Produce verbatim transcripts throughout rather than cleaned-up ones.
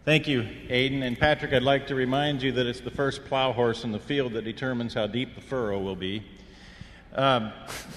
Thank you, Aidan. And Patrick, I'd like to remind you that it's the first plow horse in the field that determines how deep the furrow will be. Um,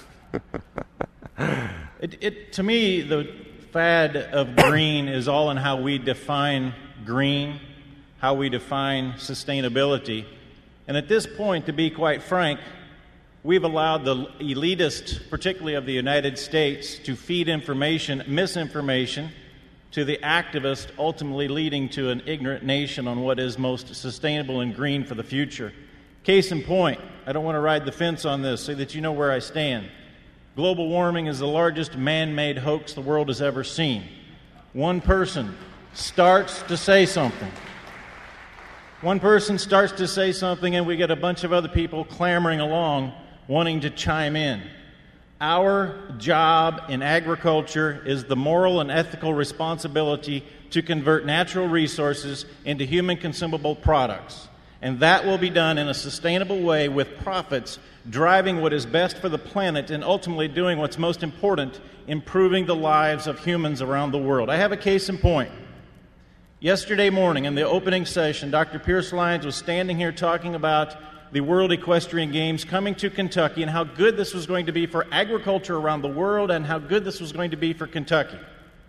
it, it, to me, the fad of green is all in how we define green, how we define sustainability. And at this point, to be quite frank, we've allowed the elitists, particularly of the United States, to feed information, misinformation, to the activists, ultimately leading to an ignorant nation on what is most sustainable and green for the future. Case in point, I don't want to ride the fence on this so that you know where I stand. Global warming is the largest man-made hoax the world has ever seen. One person starts to say something. One person starts to say something, and we get a bunch of other people clamoring along, wanting to chime in. Our job in agriculture is the moral and ethical responsibility to convert natural resources into human consumable products. And that will be done in a sustainable way with profits driving what is best for the planet and ultimately doing what's most important, improving the lives of humans around the world. I have a case in point. Yesterday morning in the opening session, Doctor Pierce Lyons was standing here talking about the World Equestrian Games coming to Kentucky and how good this was going to be for agriculture around the world and how good this was going to be for Kentucky.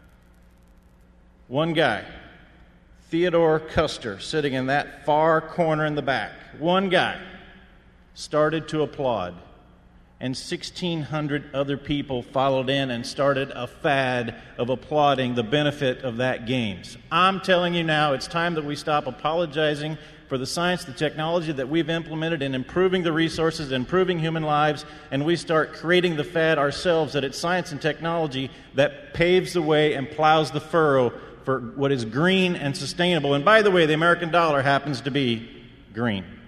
One guy, Theodore Custer, sitting in that far corner in the back, one guy started to applaud, and sixteen hundred other people followed in and started a fad of applauding the benefit of that games. I'm telling you now, it's time that we stop apologizing for the science, the technology that we've implemented in improving the resources, improving human lives, and we start creating the fad ourselves that it's science and technology that paves the way and plows the furrow for what is green and sustainable. And by the way, the American dollar happens to be green.